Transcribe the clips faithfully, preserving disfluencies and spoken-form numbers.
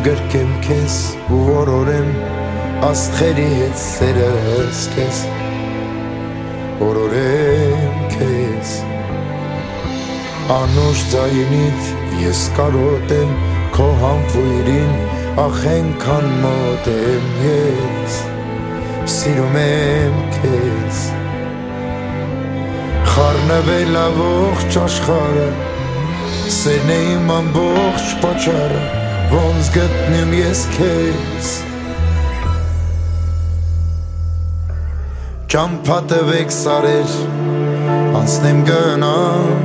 գրկեմ քեզ ու օրորեմ աստղերի հետ սերս քեզ օրորեմ քեզ անուշ ձայնիդ ես կարոտեմ քո համբույրին ախ ենքան մոտ եմ ես սիրում եմ քեզ խառնվել ամբողջ աշխարհը սերն է իմ ամբողջ պատճառը ոնց գտնեմ ես քեզ ճամփա տվեք սարեր անցնեմ գնամ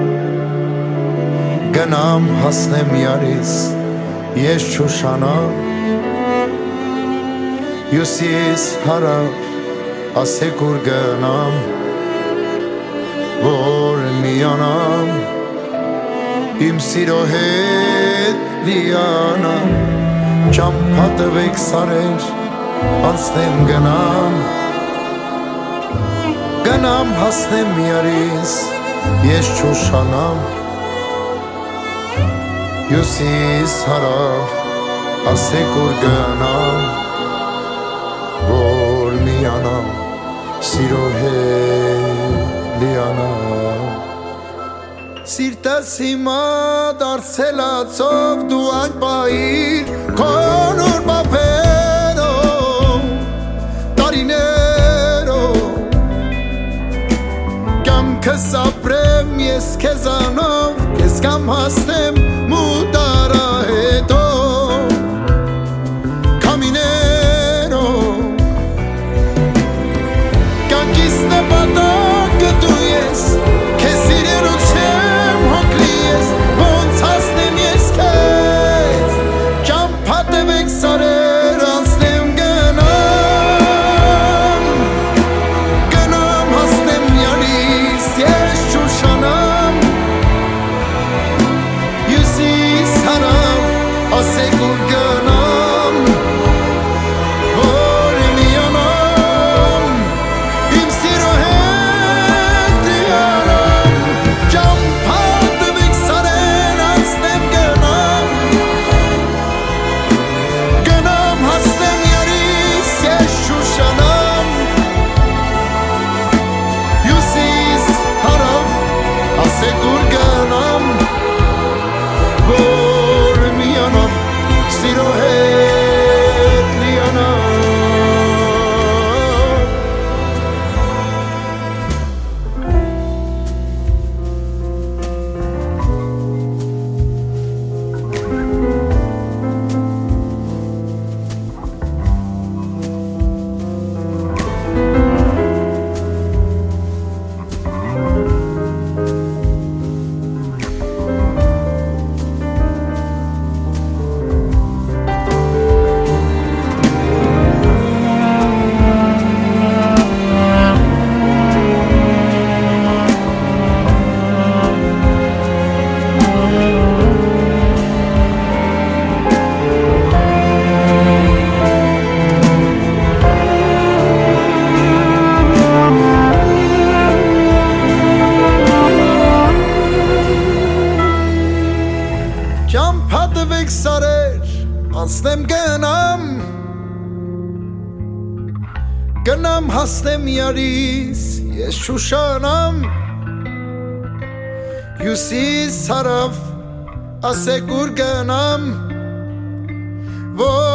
գնամ հասնեմ յարիս ես չուշանամ յուսիս հարավ ասեք ուր գնամ որ միանամ իմ սիրո հետ լիանամ ճամփա տվեք սարեր անցնեմ գնամ գնամ հասնեմ յարիս ես չուշանամ յուսիս հարավ ասեք ուր գնամ որ միանամ սիրո հետ լիանամ Սիրտս հիմա դարձել ածով դու այն պահիր քո նոր բաբերով տարիներով կյանքս ապրեմ ես քեզանով քեզ կամ հասնեմ մութ արահետով քամիներով կյանքիս նպատակը դու ես քեզ սիրելու անցնեմ գնամ գնամ հասնեմ յարիս ես շուշանամ յուսիս հարավ ասեք ուր գնամ որ